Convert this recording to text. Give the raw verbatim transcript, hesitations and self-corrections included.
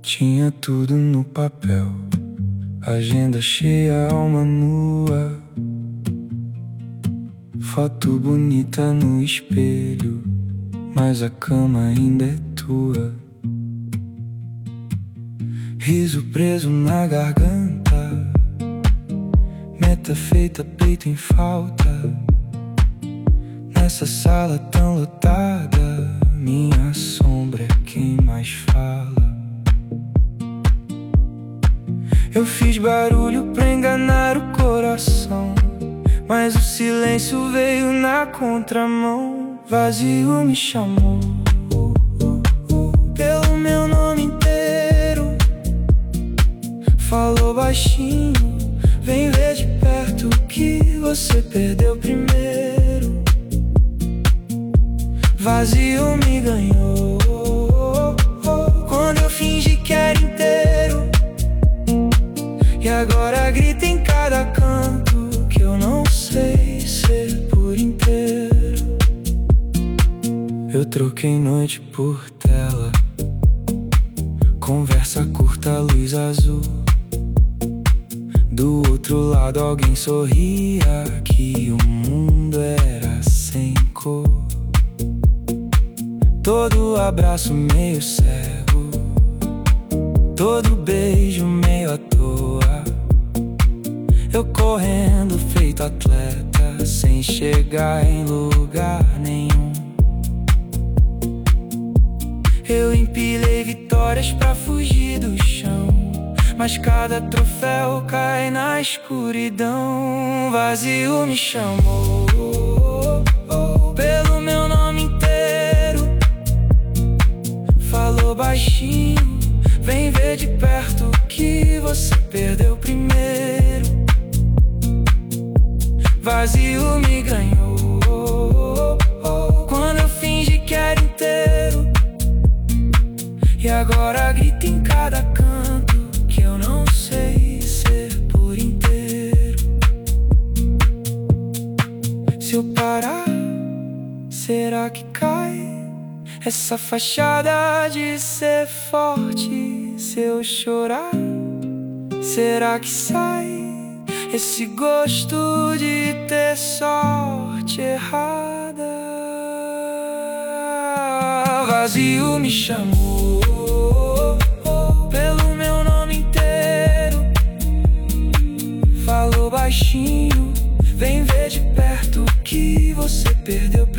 Tinha tudo no papel, agenda cheia, alma nua, foto bonita no espelho, mas a cama ainda é tua. Riso preso na garganta, meta feita, peito em falta. Nessa sala tão lotada, minha sombra é quem mais fala. Eu fiz barulho pra enganar o coração, mas o silêncio veio na contramão. Vazio me chamou pelo meu nome inteiro, falou baixinho: vem ver de perto o que você perdeu primeiro. Vazio me ganhou quando eu fingi que era inteiro, e agora grita em cada canto que eu não sei ser por inteiro. Eu troquei noite por tela, conversa curta, luz azul. Do outro lado alguém sorria, que o mundo era sem cor. Todo abraço meio cego, todo beijo meio à toa. Eu correndo feito atleta, sem chegar em lugar nenhum. Eu empilhei vitórias pra fugir do chão, mas cada troféu cai na escuridão. Vazio me chamou pelo meu nome inteiro, falou baixinho: vem ver de perto o que você perdeu primeiro. Vazio me ganhou quando eu fingi que era inteiro, e agora grita em cada canto que eu não sei ser por inteiro. Se eu parar, será que cai essa fachada de ser forte? Se eu chorar, será que sai esse gosto de ter sorte errada? Vazio me chamou pelo meu nome inteiro, falou baixinho: vem ver de perto o que você perdeu.